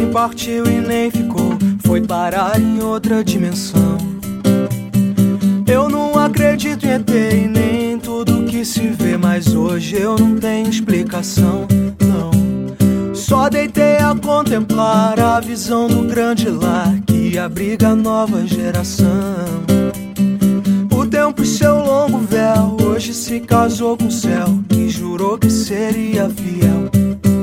partiu e nem ficou, foi parar em outra dimensão. Eu não acredito em ET e nem em tudo que se vê, mas hoje eu não tenho explicação, não. Só deitei a contemplar a visão do grande lar que abriga a nova geração. O tempo e seu longo véu hoje se casou com o céu e jurou que seria fiel.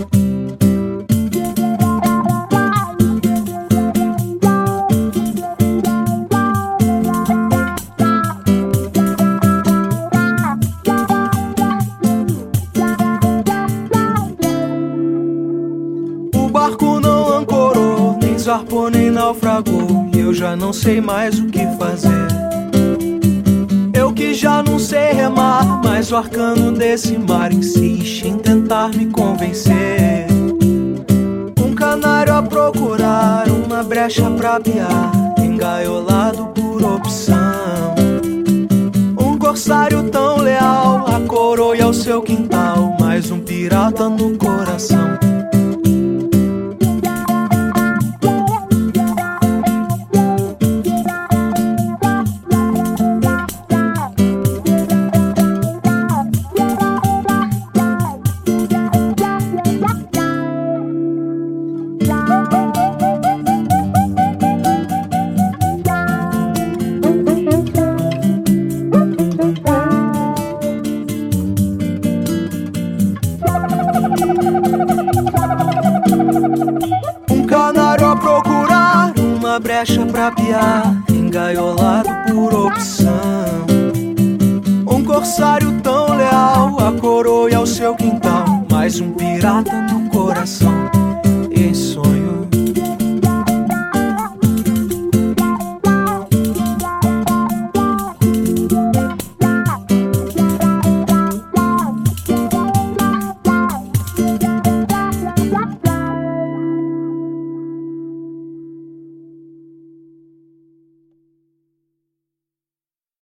O barco não ancorou, nem zarpou, nem naufragou, e eu já não sei mais o que fazer. Eu que já não sei remar, mas o arcano desse mar insiste em tentar me convencer. Um canário a procurar uma brecha pra piar, engaiolado por opção. Um corsário tão leal à coroa e ao seu quintal, mais um pirata no coração. Brecha pra piar, engaiolado por opção. Um corsário tão leal à coroa e ao seu quintal, mais um pirata no coração.